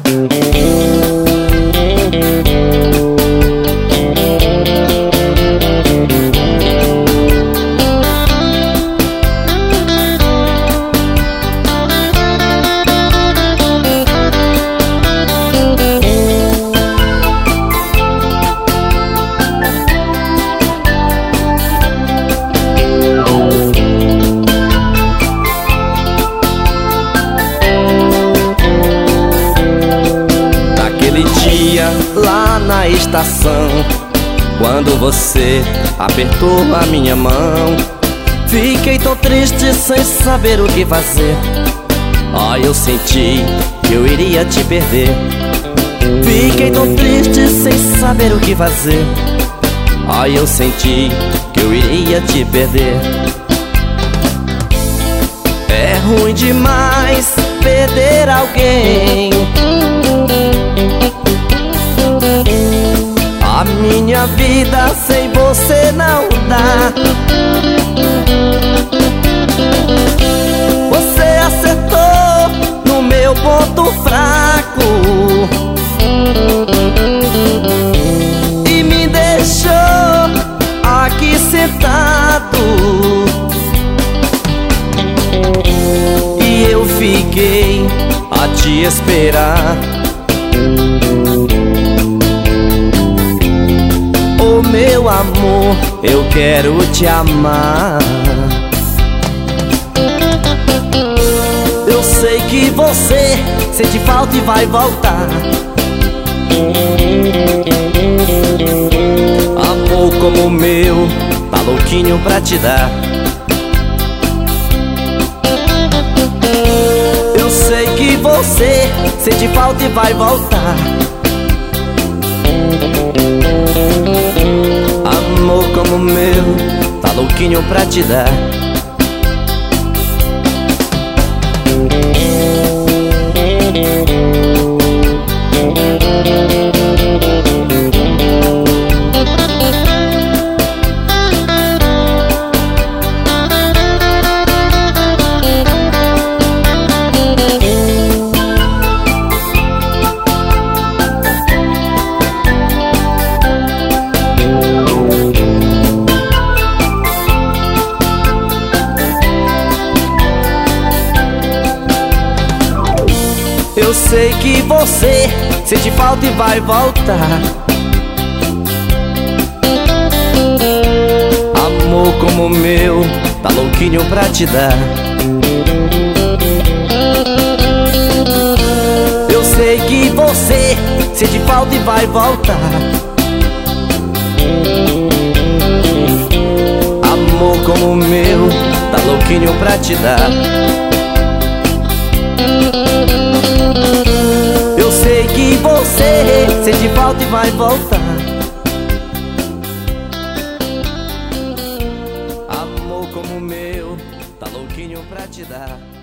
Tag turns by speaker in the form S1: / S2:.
S1: Lá na estação, quando você apertou a minha mão, fiquei tão triste sem saber o que fazer. Eu senti que eu iria te perder. Fiquei tão triste sem saber o que fazer. Eu senti que eu iria te perder. É ruim demais perder alguém. A minha vida sem você não dá. Você acertou no meu ponto fraco e me deixou aqui sentado. E eu fiquei a te esperar. Meu amor, eu quero te amar. Eu sei que você sente falta e vai voltar. Amor como o meu, tá louquinho pra te dar. Eu sei que você sente falta e vai voltar. Amor como o meu, tá louquinho pra te dar. Eu sei que você sente falta e vai voltar. Amor como o meu, tá louquinho pra te dar. Eu sei que você sente falta e vai voltar. Amor como o meu, tá louquinho pra te dar. Eu sei que você sente falta e vai voltar. Amor como o meu, tá louquinho pra te dar.